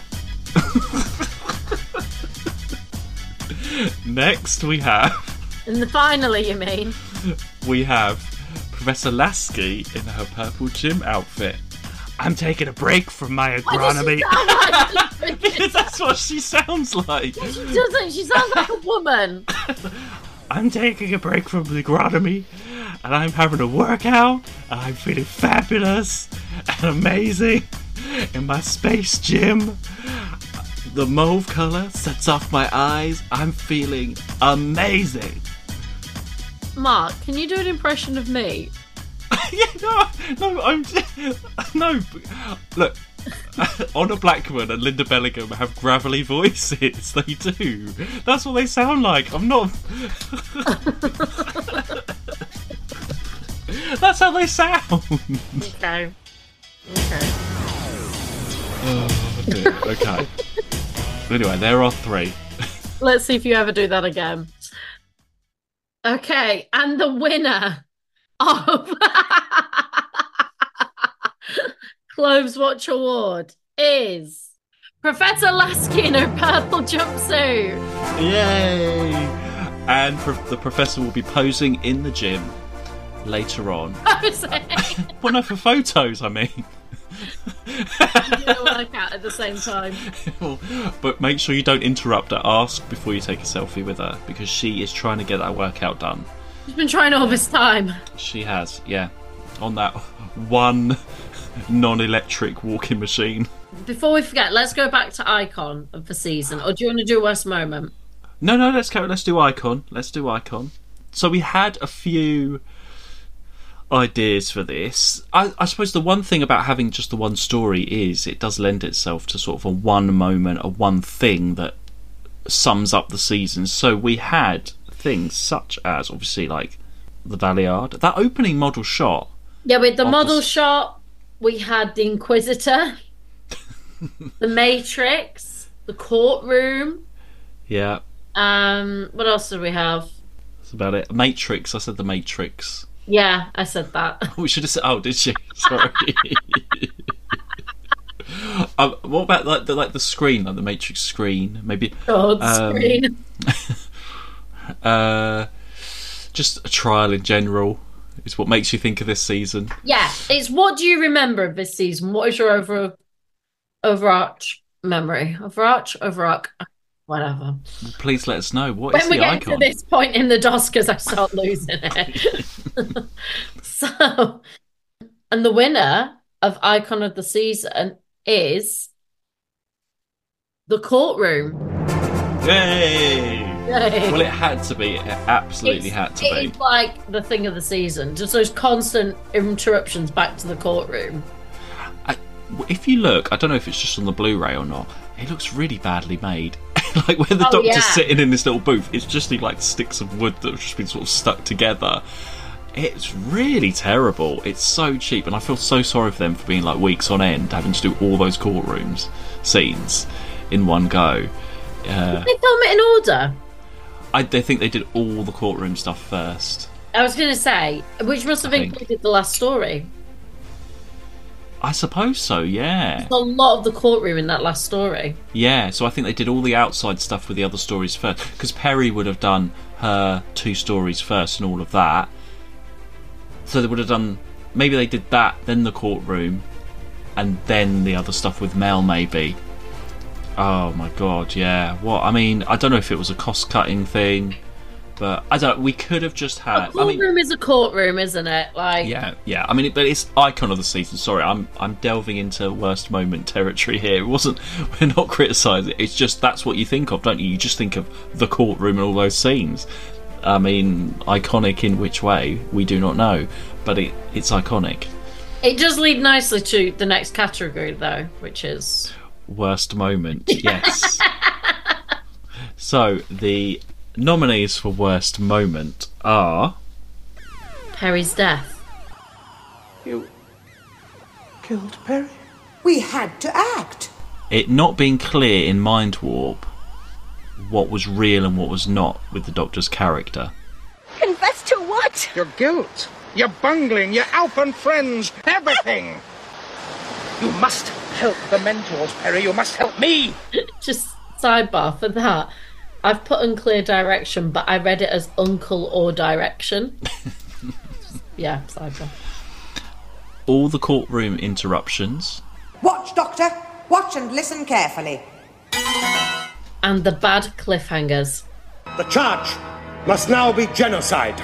Next we have... Finally, you mean? We have Professor Lasky in her purple gym outfit. I'm taking a break from my agronomy. Because that's what she sounds like. She doesn't. She sounds like a woman. I'm taking a break from the agronomy, and I'm having a workout, and I'm feeling fabulous and amazing in my space gym. The mauve colour sets off my eyes. I'm feeling amazing. Mark, can you do an impression of me? Yeah, no. Look, Honor Blackman and Linda Bellingham have gravelly voices. They do. That's what they sound like. I'm not. That's how they sound. Okay. Oh dear. Okay. Anyway, there are 3. Let's see if you ever do that again. Okay, and the winner of Cloves Watch Award is Professor Lasky in her purple jumpsuit. Yay! And the professor will be posing in the gym later on. Well, no, for photos, I mean. You're work out at the same time. But make sure you don't interrupt her. Ask before you take a selfie with her, because she is trying to get that workout done. She's been trying all this time. She has, yeah. On that one non-electric walking machine. Before we forget, let's go back to Icon of the season. Or do you want to do Worst Moment? No, let's do Icon. Let's do Icon. So we had a few ideas for this. I suppose the one thing about having just the one story is it does lend itself to sort of a one moment, a one thing that sums up the season. So we had things such as, obviously, like the Valeyard. That opening model shot. Yeah, with the of model the- shot, we had the Inquisitor, the Matrix, the courtroom. Yeah, What else did we have? that's about it. Matrix. I said the Matrix. Yeah, I said that. We should have said. Oh, did she? Sorry. What about like the screen, like the Matrix screen? Maybe. God, screen. Just a trial in general is what makes you think of this season. Yeah, it's what do you remember of this season? What is your overarch memory? Overarch, whatever. Please let us know. What is When we the get icon? to this point in the Oscars, I start losing it. So, and the winner of Icon of the Season is the courtroom. Yay! Yay. Well, it had to be. It absolutely had to be. It's like the thing of the season. Just those constant interruptions back to the courtroom. If you look, I don't know if it's just on the Blu-ray or not, it looks really badly made. Like where the doctor's yeah. sitting in this little booth, it's just like sticks of wood that have just been sort of stuck together. It's really terrible. It's so cheap, and I feel so sorry for them for being like weeks on end having to do all those courtrooms scenes in one go. Did they film it in order? They think they did all the courtroom stuff first. I was going to say, which must have included the last story. I suppose so, yeah. There's a lot of the courtroom in that last story. Yeah, so I think they did all the outside stuff with the other stories first. Because Perry would have done her 2 stories first and all of that. So they would have done... Maybe they did that, then the courtroom, and then the other stuff with Mel, maybe. Oh my god, yeah. What? I mean, I don't know if it was a cost-cutting thing, but I don't. We could have just had. A courtroom is a courtroom, isn't it? Like, yeah. I mean, but it's icon of the season. Sorry, I'm delving into worst moment territory here. It wasn't. We're not criticising. It's just that's what you think of, don't you? You just think of the courtroom and all those scenes. I mean, iconic in which way we do not know, but it's iconic. It does lead nicely to the next category, though, which is worst moment. Yes. So the nominees for worst moment are Perry's death. You killed Perry? We had to act. It not being clear in Mind Warp what was real and what was not with the Doctor's character. Confess to what? Your guilt, your bungling, your Alpen friends, everything. You must help the mentors, Perry. You must help me. Just sidebar for that. I've put unclear direction, but I read it as uncle or direction. Yeah, sidebar. All the courtroom interruptions. Watch, Doctor. Watch and listen carefully. And the bad cliffhangers. The charge must now be genocide.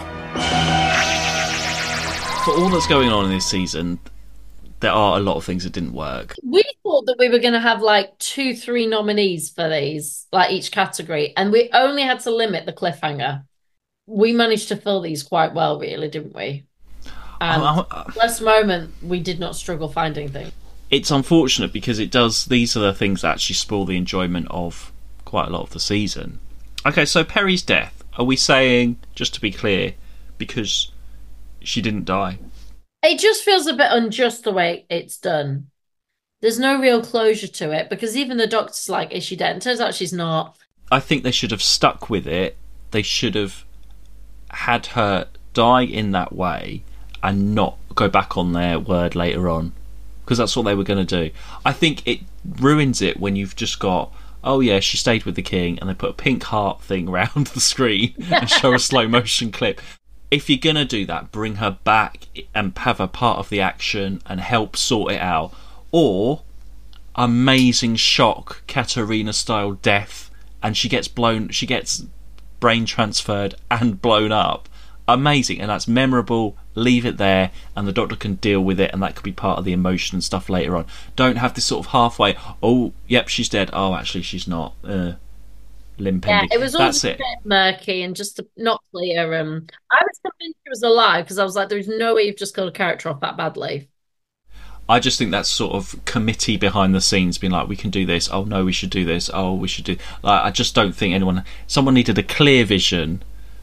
For all that's going on in this season, there are a lot of things that didn't work. We thought that we were going to have like 2-3 nominees for these, like each category, and we only had to limit the cliffhanger. We managed to fill these quite well, really, didn't we? And last moment, we did not struggle finding things. It's unfortunate because it does. These are the things that actually spoil the enjoyment of quite a lot of the season. Okay, so Perry's death. Are we saying, just to be clear, because she didn't die? It just feels a bit unjust the way it's done. There's no real closure to it because even the doctor's like, is she dead? And turns out she's not. I think they should have stuck with it. They should have had her die in that way and not go back on their word later on, because that's what they were going to do. I think it ruins it when you've just got, oh yeah, she stayed with the king, and they put a pink heart thing around the screen and show a slow motion clip. If you're going to do that, bring her back and have her part of the action and help sort it out. Or amazing shock, Katarina style death, and she gets brain transferred and blown up. Amazing, and that's memorable. Leave it there, and the Doctor can deal with it, and that could be part of the emotion and stuff later on. Don't have this sort of halfway, oh, yep, she's dead. Oh, actually, she's not. Limp Yeah, ending. it was all That's just a it. bit murky and just not clear. I was convinced she was alive because I was like, there's no way you've just killed a character off that badly. I just think that's sort of committee behind the scenes being like, we can do this. Oh no, we should do this. Oh, we should do. Like, I just don't think someone needed a clear vision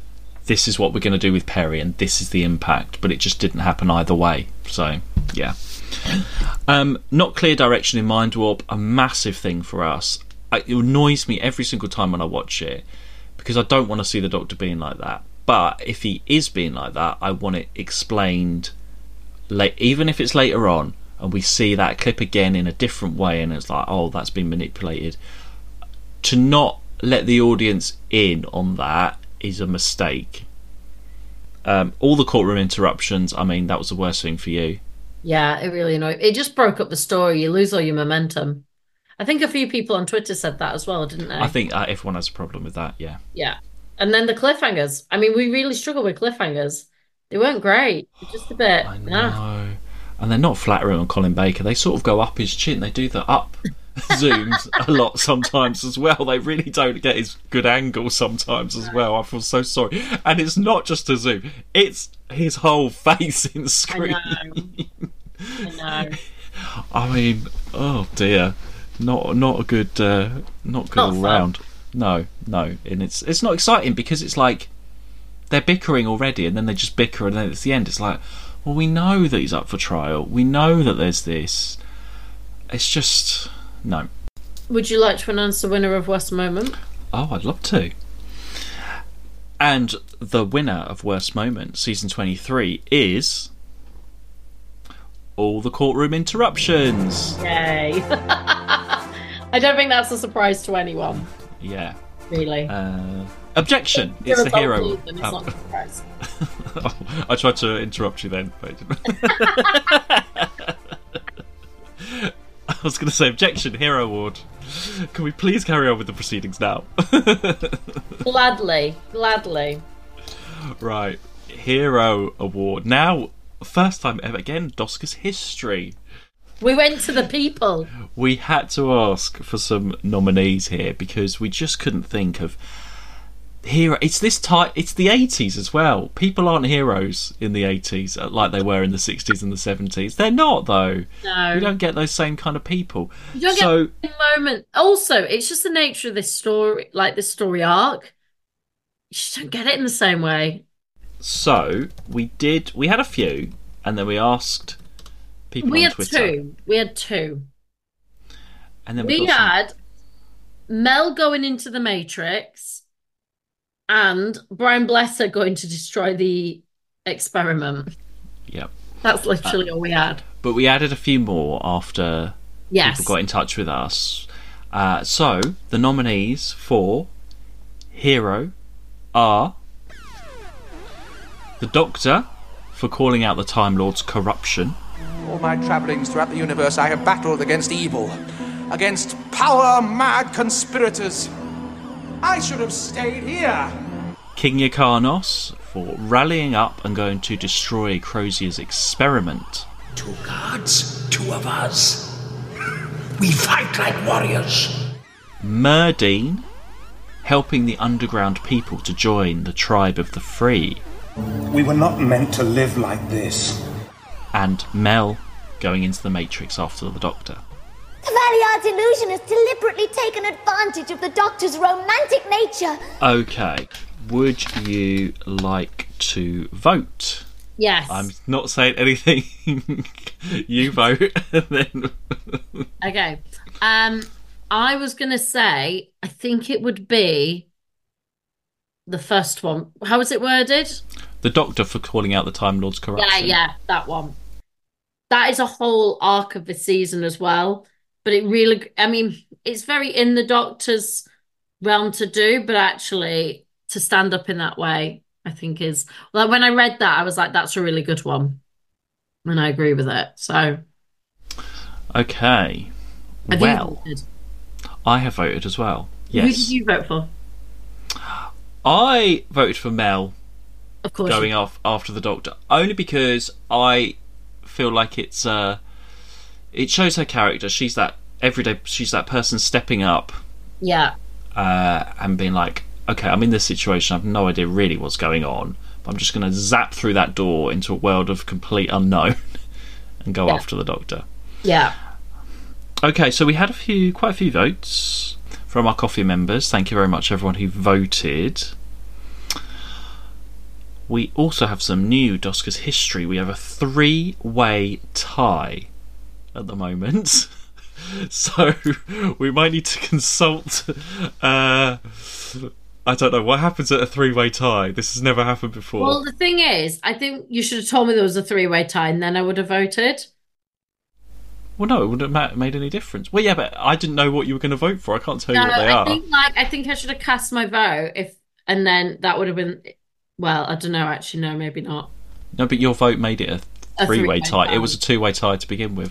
this is what we're going to do with Perry and this is the impact, but it just didn't happen either way. So yeah. Not clear direction in Mind Warp, a massive thing for us. It annoys me every single time when I watch it because I don't want to see the Doctor being like that, but if he is being like that, I want it explained even if it's later on and we see that clip again in a different way and it's like, oh, that's been manipulated. To not let the audience in on that is a mistake. All the courtroom interruptions, I mean, that was the worst thing for you. Yeah, it really annoyed. It just broke up the story. You lose all your momentum. I think a few people on Twitter said that as well, didn't they? I think everyone has a problem with that, yeah. Yeah. And then the cliffhangers. I mean, we really struggle with cliffhangers. They weren't great. Just a bit. I know. And they're not flattering on Colin Baker. They sort of go up his chin. They do the up zooms a lot sometimes as well. They really don't get his good angle sometimes as well. I feel so sorry. And it's not just a zoom. It's his whole face in screen. I know. I mean, oh dear. Not a good all round. No. And it's not exciting because it's like they're bickering already and then they just bicker and then at the end it's like, well, we know that he's up for trial. We know that there's this. It's just no. Would you like to announce the winner of Worst Moment? Oh, I'd love to. And the winner of Worst Moment, season 23, is All the Courtroom Interruptions. Yay. I don't think that's a surprise to anyone. Yeah. Really. Objection! It's the hero. It's not a surprise. I tried to interrupt you then. But I was going to say objection, hero award. Can we please carry on with the proceedings now? Gladly. Right, hero award. Now, first time ever again, Doscars history. We went to the people. We had to ask for some nominees here because we just couldn't think of hero. It's this type. It's the 80s as well. People aren't heroes in the 80s like they were in the 60s and the 70s. They're not though. No, you don't get those same kind of people. You don't get the moment. Also, it's just the nature of this story, like this story arc. You just don't get it in the same way. So we had a few, and then we asked people on Twitter. We had two. And then we had Mel going into the Matrix and Brian Blessed going to destroy the experiment. Yep. That's literally all we had. But we added a few more after people got in touch with us. So the nominees for hero are the Doctor for calling out the Time Lord's corruption. All my travellings throughout the universe, I have battled against evil, against power-mad conspirators. I should have stayed here. King Yrcanos for rallying up and going to destroy Crozier's experiment. 2 gods, 2 of us. We fight like warriors. Murdine helping the underground people to join the Tribe of the Free. We were not meant to live like this. And Mel going into the Matrix after the Doctor. The Valiard's illusion has deliberately taken advantage of the Doctor's romantic nature. Okay, would you like to vote? Yes. I'm not saying anything. You vote. And then... Okay. I was going to say, I think it would be the first one. How was it worded? The Doctor for calling out the Time Lord's corruption. Yeah, that one. That is a whole arc of the season as well. But it really, I mean, it's very in the Doctor's realm to do, but actually to stand up in that way, I think is... Like when I read that, I was like, that's a really good one. And I agree with it, so... Okay. Well, I have voted as well. Yes. Who did you vote for? I voted for Mel. Of course. Going off after the Doctor. Only because I feel like it shows her character. She's that everyday, she's that person stepping up. Yeah. And being like, okay, I'm in this situation, I have no idea really what's going on, but I'm just going to zap through that door into a world of complete unknown and go after the Doctor. Yeah. Okay, so we had quite a few votes from our coffee members. Thank you very much, everyone who voted. we also have some new Doskers history. We have a 3-way tie at the moment. So we might need to consult. I don't know what happens at a 3-way tie. This has never happened before. Well, the thing is, I think you should have told me there was a 3-way tie, and then I would have voted. Well, no, it wouldn't have made any difference. Well, yeah, but I didn't know what you were going to vote for. I can't tell you what they are. I think I should have cast my vote and then that would have been. Well, I don't know. Actually, no, maybe not. No, but your vote made it a 3-way tie. It was a 2-way tie to begin with.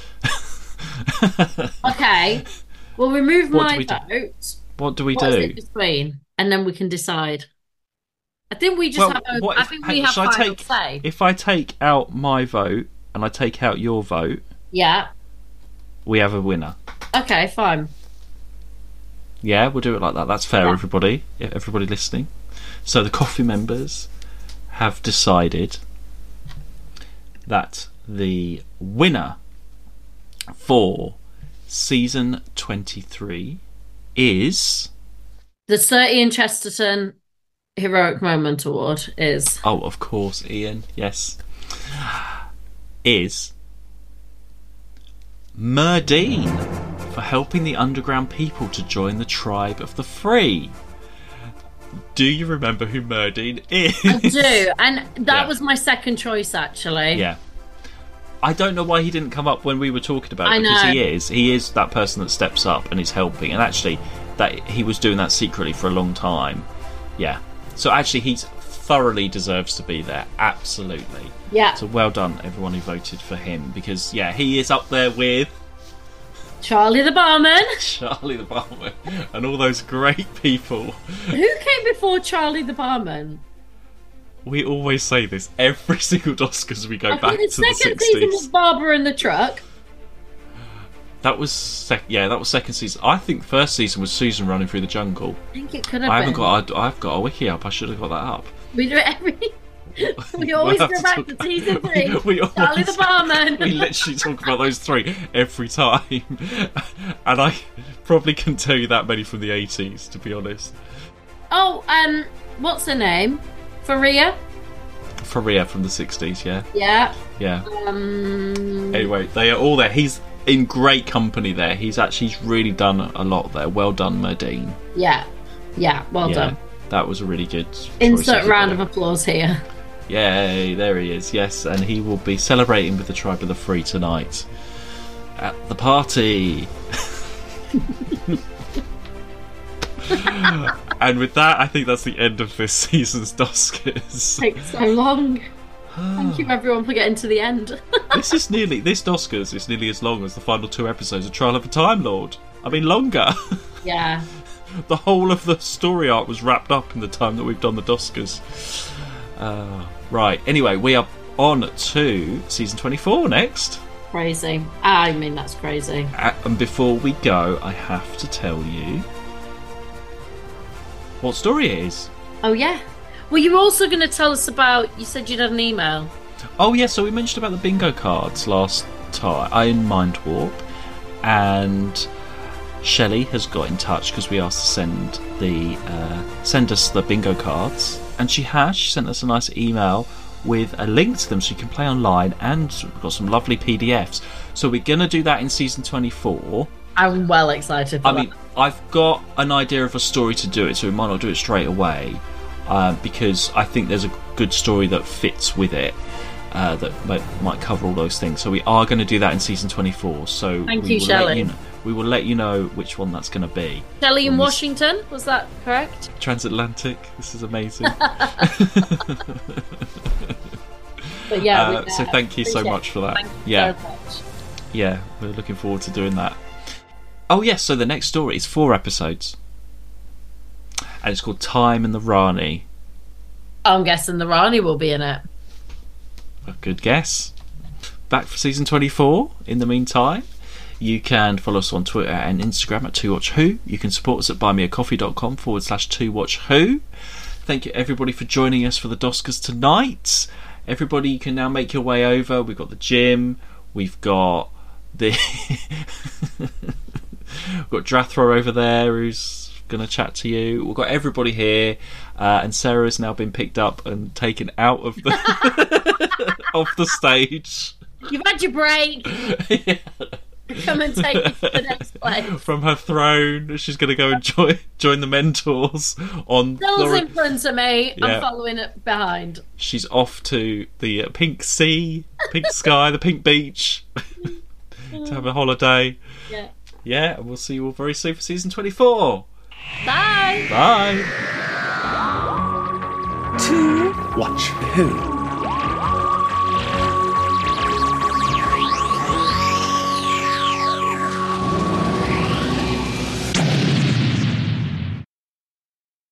Okay, we'll remove my vote. What do we What do? is it between, and then we can decide. I think we just have final say. If I take out my vote and I take out your vote, Yeah. we have a winner. Okay, fine. Yeah, we'll do it like that. That's fair, Yeah. everybody. Yeah, everybody listening. So the coffee members have decided that the winner for season 23 is The Sir Ian Chesterton Heroic Moment Award is. Oh, of course, Ian. Yes, is Merdine for helping the underground people to join the tribe of the free. Do you remember who Merdine is? I do, and that Yeah. was my second choice actually. Yeah. I don't know why he didn't come up when we were talking about it, I because know. he is that person that steps up and is helping, and actually that he was doing that secretly for a long time. Yeah. So actually he thoroughly deserves to be there. Absolutely. Yeah. So well done everyone who voted for him, because yeah, he is up there with Charlie the Barman. Charlie the Barman and all those great people. Who came before Charlie the Barman? We always say this every single Oscars we go I back think to the the second season was 60s. Barbara in the Truck. That was that was second season. I think first season was Susan running through the jungle. I think it could have been. I've got a wiki up. I should have got that up. We do it every. We always We'll go have back to to season 3. we always- Charlie the Barman. We literally talk about those 3 every time, and I probably couldn't tell you that many from the 80s, to be honest. Oh, what's her name? Faria. Faria from the 60s, yeah. Yeah. Yeah. Anyway, they are all there. He's in great company there. He's really done a lot there. Well done, Merdine. Yeah. Yeah. Well done. That was a really good choice. Insert round of applause here. Yay, there he is, yes, and he will be celebrating with the Tribe of the Free tonight at the party. And with that, I think that's the end of this season's Doskers. Takes so long. Thank you everyone for getting to the end. This Doskers is nearly as long as the final 2 episodes of Trial of a Time Lord. I mean, longer. Yeah. The whole of the story arc was wrapped up in the time that we've done the Doskers. Right, anyway, we are on to season 24 next. Crazy. I mean, that's crazy. And before we go, I have to tell you what story it is. Oh, yeah. Well, you were also going to tell us about... You said you'd had an email. Oh, yeah, so we mentioned about the bingo cards last time in Mind Warp, and Shelley has got in touch because we asked to send us the bingo cards, and she sent us a nice email with a link to them so you can play online, and we've got some lovely PDFs. So we're going to do that in season 24. I'm well excited for that. I've got an idea of a story to do it, so we might not do it straight away, because I think there's a good story that fits with it, that might cover all those things. So we are going to do that in season 24. So Thank you, Shelley. We will let you know which one that's going to be. Shelley in Washington, was that correct? Transatlantic. This is amazing. But yeah, so thank you so much for that. Thank you so much. Yeah, we're looking forward to doing that. Oh yes, so the next story is 4 episodes, and it's called Time and the Rani. I'm guessing the Rani will be in it. A good guess. Back for season 24. In the meantime, you can follow us on Twitter and Instagram at 2WatchWho. You can support us at buymeacoffee.com/2WatchWho. Thank you everybody for joining us for the Doskers tonight. Everybody, you can now make your way over. We've got the gym. We've got the we've got Drathro over there who's going to chat to you. We've got everybody here, and Sarah's now been picked up and taken out of the off the stage. You've had your break. Yeah. Come and take it to the next place. From her throne, she's going to go and join the mentors on. Bill's in front of me. Yeah. I'm following it behind. She's off to the pink sea, pink sky, the pink beach to have a holiday. Yeah. Yeah, and we'll see you all very soon for season 24. Bye. Bye. To watch who?